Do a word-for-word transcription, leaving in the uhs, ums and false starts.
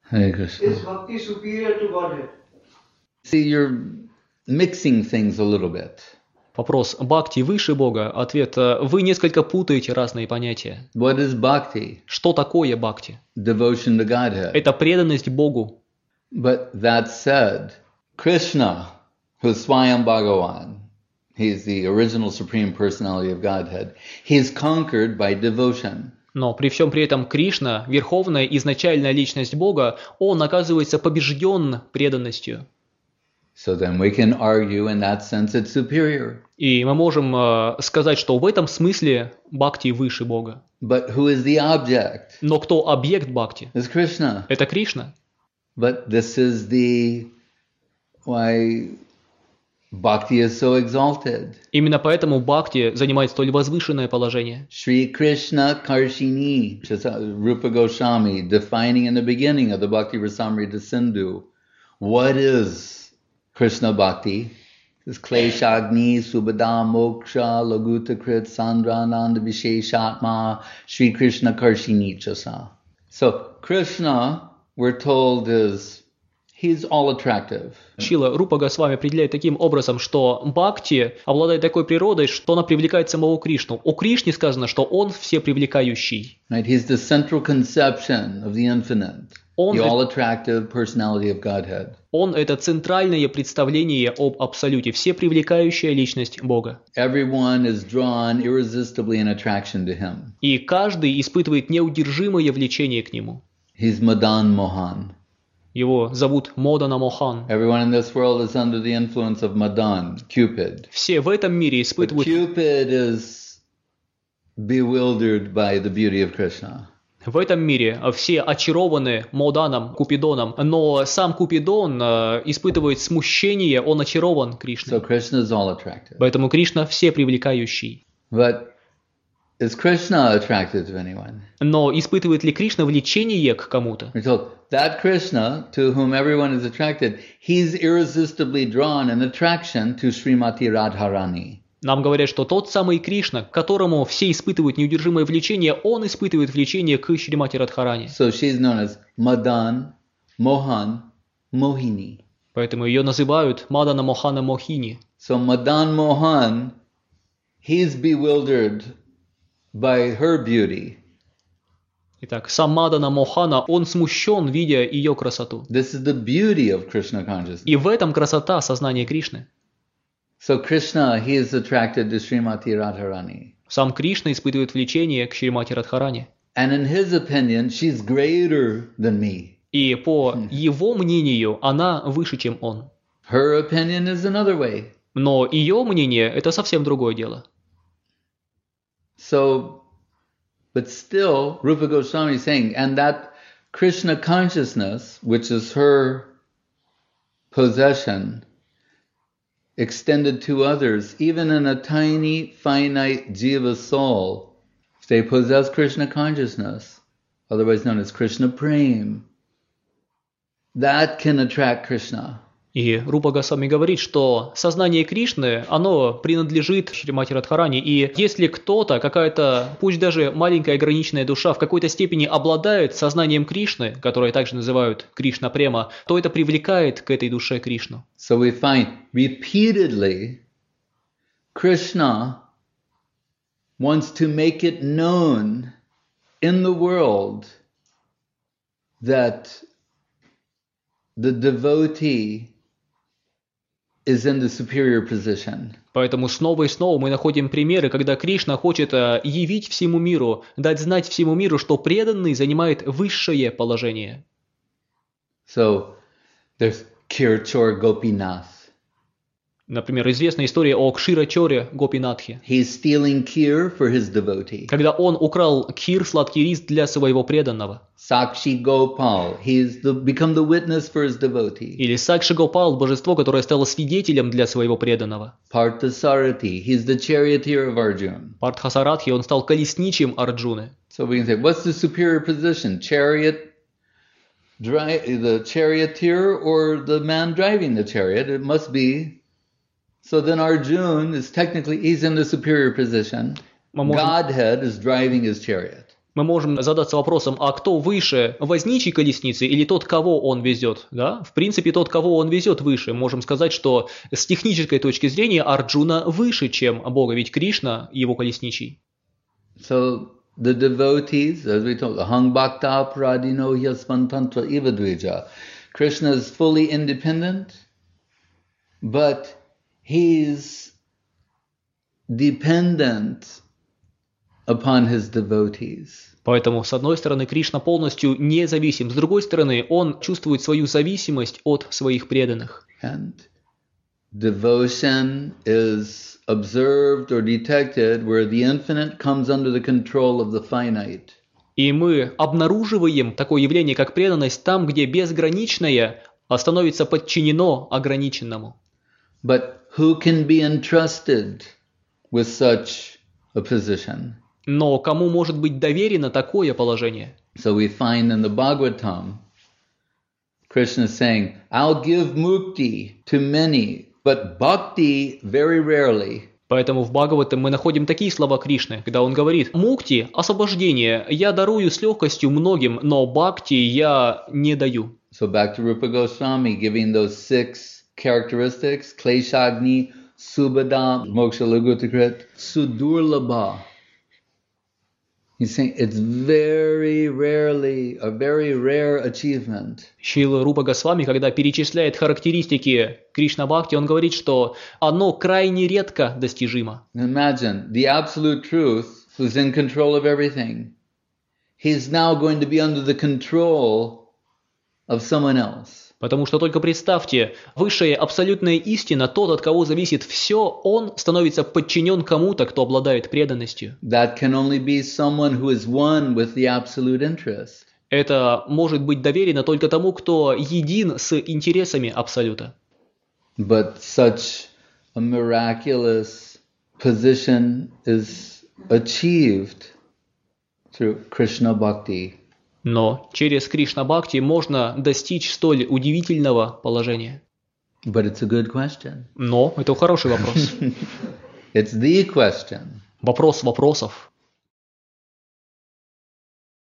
Hare Krishna. Is bhakti superior to Godhead? See, you're mixing things a little bit. Вопрос, бхакти выше Бога? Ответ, вы несколько путаете разные понятия. What is bhakti? Что такое бхакти? Devotion to Godhead. Это преданность Богу. But that said, Krishna, who's Swayam Bhagavan, he's the original Supreme Personality of Godhead, he's conquered by devotion. Но при всем при этом Кришна, верховная изначальная личность Бога, он оказывается побежден преданностью. So then we can argue in that sense it's superior. И мы можем э, сказать, что в этом смысле бхакти выше Бога. But who is the object? Но кто объект бхакти? It's Krishna. Это Кришна. But this is the why bhakti is so exalted. Именно поэтому бхакти занимает столь возвышенное положение. Shri Krishna Karshini, Rupa Goswami, defining in the beginning of the Bhakti Rasamrita Sindhu, what is Krishna Bhakti? It's Kleshagni, Subhada, Moksha, Lagutakrit, Sandrananda, Visheshatma, Shri Krishna Karshini Chasa. So Krishna, we're told, is he's all attractive. Шрила Рупа Госвами определяет таким образом, что бхакти обладает такой природой, что она привлекает самого Кришну. О Кришне сказано, что он всепривлекающий. Right? He's the central conception of the infinite, Он, the all-attractive personality of Godhead. он это центральное представление об абсолюте, всепривлекающая личность Бога. Everyone is drawn irresistibly in attraction to him. И каждый испытывает неудержимое влечение к нему. He's Madan Mohan. Его зовут Модана Мохан. Everyone in this world is under the influence of Madan, Cupid. Все в этом мире But испытывают... Cupid is bewildered by the beauty of Krishna. В этом мире все очарованы Моданом, Купидоном, но сам Купидон э, испытывает смущение, он очарован So Кришной. Krishna is all attractive. Поэтому Кришна всепривлекающий. But is Krishna attracted to anyone? Но испытывает ли Кришна влечение к кому-то? We're told that Krishna, to whom everyone is attracted, he's irresistibly drawn in attraction to Srimati Radharani. Нам говорят, что тот самый Кришна, к которому все испытывают неудержимое влечение, он испытывает влечение к Шримати Радхарани. So she's known as Madan, Mohan, Mohini. Поэтому ее называют Мадана Мохана Мохини. So Madan Mohan, he's bewildered by her beauty. Итак, сам Мадана Мохана, он смущен, видя ее красоту. This is the beauty of Krishna consciousness. И в этом красота сознания Кришны. So Krishna, he is attracted to Srimati Radharani. Сам Кришна испытывает влечение к Шримати Радхарани. And in his opinion, she's greater than me. И по его мнению, она выше, чем он. Her opinion is another way. Но ее мнение – это совсем другое дело. So, but still, Rupa Goswami is saying, and that Krishna consciousness, which is her possession, extended to others, even in a tiny, finite jiva soul, if they possess Krishna consciousness, otherwise known as Krishna Prem, that can attract Krishna. И Рупа Госвами говорит, что сознание Кришны, оно принадлежит Шримати Радхарани, и если кто-то, какая-то, пусть даже маленькая ограниченная душа, в какой-то степени обладает сознанием Кришны, которое также называют Кришна Према, то это привлекает к этой душе Кришну. So we find repeatedly Krishna wants to make it known in the world that the devotee is in the superior position. Поэтому снова и снова мы находим примеры, когда Кришна хочет э, явить всему миру, дать знать всему миру, что преданный занимает высшее положение. So there's Kirchor Gopinath. Например, известная история о Кширачоре Гопинатхе, He's stealing kheer for his devotee. когда он украл кхир, сладкий рис для своего преданного. Sakshi Gopal, he's the, become the witness for his devotee. Или Сакши Гопал, божество, которое стало свидетелем для своего преданного. Parthasarathi, he's the charioteer of Arjuna. Партхасаратхи, он стал колесничим Арджуны. So we can say, what's the superior position? Chariot, dri- the charioteer or the man driving the chariot? It must be. So then Arjuna is technically, he's in the superior position. Мы можем, Godhead is driving his chariot. мы Мы можем задаться вопросом, а кто выше, возничий колесницы или тот, кого он везет? Да? В принципе, тот, кого он везет, выше. Можем сказать, что с технической точки зрения Арджуна выше, чем Бога, ведь Кришна его колесничий. So the devotees, as we told, Hang Bhakta Pradino Yasvantantra Ivadvija. Krishna is fully independent, but he's dependent upon his devotees. Поэтому, с одной стороны, Кришна полностью независим, с другой стороны, он чувствует свою зависимость от своих преданных. And devotion is observed or detected where the infinite comes under the control of the finite. И мы обнаруживаем такое явление, как преданность, там, где безграничное становится подчинено ограниченному. But who can be entrusted with such a position? Но кому может быть доверено такое положение? So we find in the Bhagavatam, Krishna saying, I'll give mukti to many, but bhakti very rarely. Поэтому в Бхагавате мы находим такие слова Кришны, когда он говорит: «Мукти, освобождение, я дарую с легкостью многим, но бхакти я не даю». So back to Rupa Goswami, giving those six characteristics, Kleshagni, Subhada, Moksha Lagutakrit, Sudurlabha. He's saying it's very rarely, a very rare achievement. Шрила Рупа Госвами, когда перечисляет характеристики Кришна Бхакти, он говорит, что оно крайне редко достижимо. Imagine the absolute truth, who's in control of everything. He's now going to be under the control of someone else. Потому что только представьте, высшая абсолютная истина, тот, от кого зависит все, он становится подчинен кому-то, кто обладает преданностью. That can only be someone who is one with the absolute interest. Это может быть доверено только тому, кто един с интересами Абсолюта. But such a miraculous position is achieved through Krishna Bhakti. Но через Кришна Бхакти можно достичь столь удивительного положения. But it's a good question. Но это хороший вопрос. It's the question. Вопрос вопросов.